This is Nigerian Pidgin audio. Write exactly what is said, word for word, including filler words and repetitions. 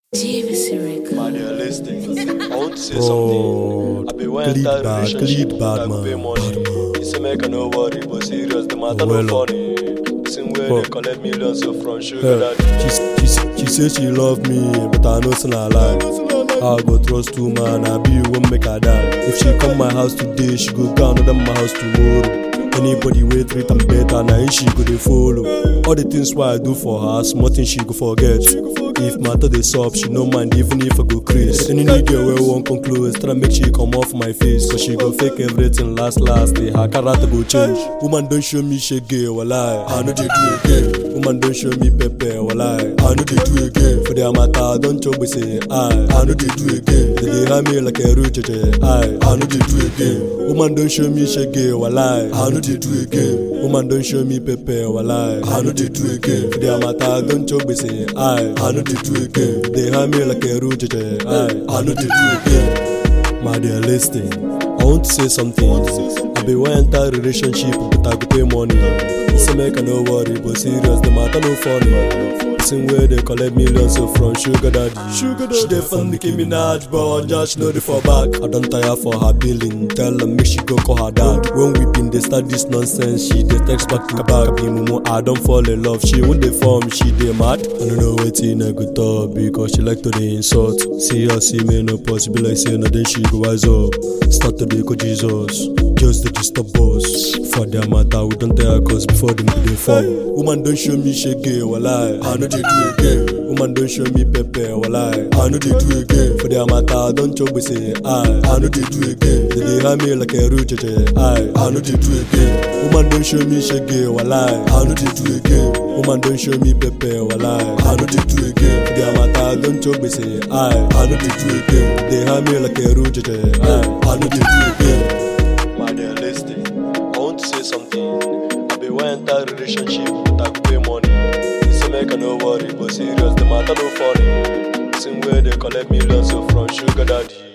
G V C Records. Man, you're listening. I want to say Bro, something. I be one clean entire bad, relationship clean bad, that go pay man. money. You say make I no worry, but serious, the matter Well, no funny. Same way well. they collect millions so from sugar Yeah. daddy. She, she, she say she love me, but I know it's not a lie. I go trust two man, I be won't make her die. If she come my house today, she go go another my house tomorrow. Anybody wey treat am better, na him she go dey follow. All the things why I do for her, small things she go forget. If matter dey sup, she no mind even if I go craze. Any new girl wey wan come close, try make she come off my face, cause she go fake everything last last day. Her character go change. Woman don show me shege, walai, I no dey do again. Woman don show me pepper, walai, I no dey do again. For their matter, don chop say I, I no dey do again. They dey harm me like a roach, I, I no dey do again. Woman don show me shege, walai, I no dey do again. Woman don show me pepper, walai, I no dey do again. For their matter, don chop say I, I no dey do again. They harm me like a roach, I, I no dey do again. My dear, listen, I want to say something. I be one entire relationship, but I go pay money. Say make I no worry, but serious, the matter no funny. Same way they collect millions so from sugar daddy. Sugar daddy. She dey fund Nicki Minaj, but just know the for back. I don't tire for her billing. Tell her make she go call her dad. When we been they start this nonsense, she dey text back to back. Be mumu, I don't fall in love. She won't dey form, she dey mad. I don't know wetin I go talk because she like to dey insult. See her see me no possible like say no then she go wise up. Start to dey go Jesus. Just the disturb us. For their matter, we don't tell cause before them do they fall. Woman don't show me shege, walai, I know they do again. Woman don't show me pepper, walai, I know they do again. For their matter, don't chop we say I, I know they do again. They dey harm me like a roach, I, I know they do again. Woman don't show me shege, walai, I know they do again. Woman don't show me pepper, walai, I know they do again. For their matter, don't chop we say I, I know they do again. They harm me like a roach, I, I know they do again. Man, you're listening. I want to say something. I be one entire relationship, but I go pay money. You say make I no worry, but serious, the matter no funny. Same way they collect millions so from sugar daddy.